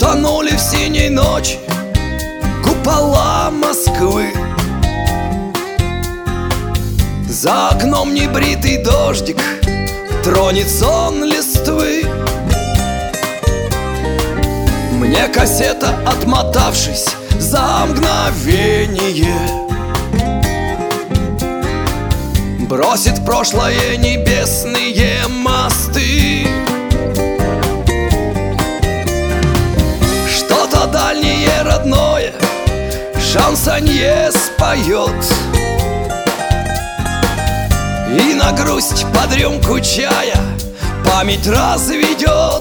тонули в синей ночи купола Москвы. За окном небритый дождик тронет сон листвы. Мне кассета, отмотавшись за мгновение, бросит в прошлое небесные мосты. Что-то дальнее родное шансонье споет, и на грусть под рюмку чая память разведет.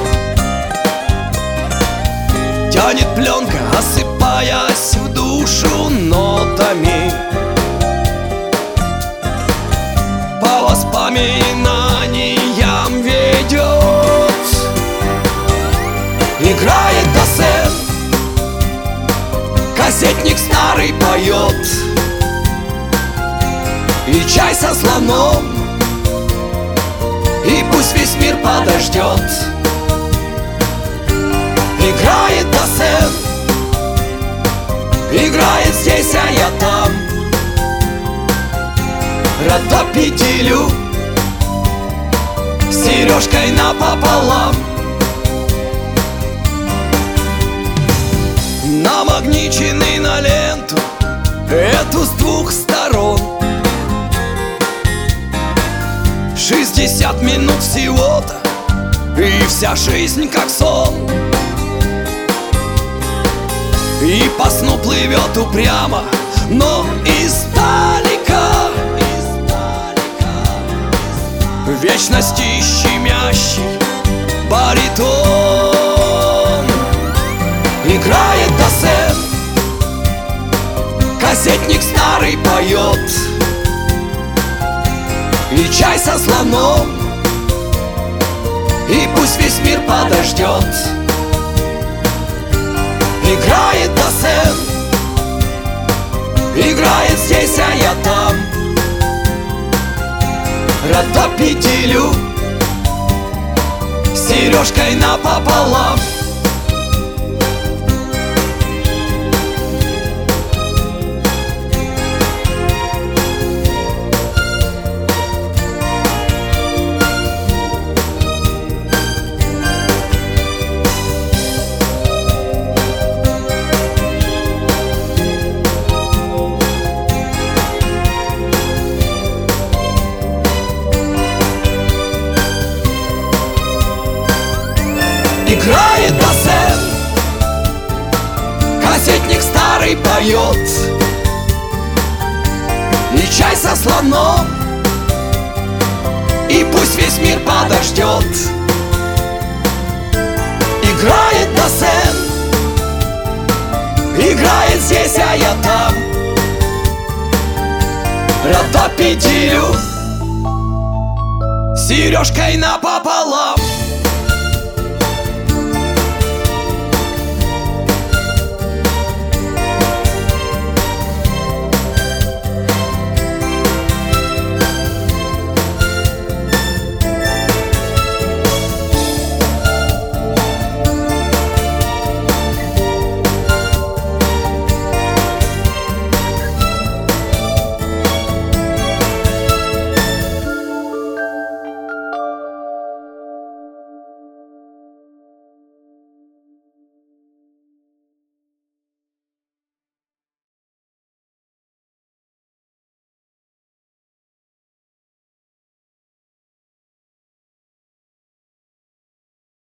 Тянет пленка, осыпаясь в душу нотами, по воспоминаниям ведет. Играет Досен, кассетник старый поет, и чай со слоном, и пусть весь мир подождет. Играет Досен, играет здесь, а я там. Ротопеделю сережкой напополам. Намагниченный на ленту эту с двух сторон. 60 минут всего-то, и вся жизнь как сон. И по сну плывет упрямо, но издалека, в вечности щемящий баритон. Играет Досен, кассетник старый поет, и чай со слоном, и пусть весь мир подождет. Играет Досен, играет здесь, а я там. Ротопеделю сережкой напополам. Играет Досен, кассетник старый поет, и чай со слоном, и пусть весь мир подождет. Играет Досен, играет здесь, а я там. Ротопеделю сережкой напополам.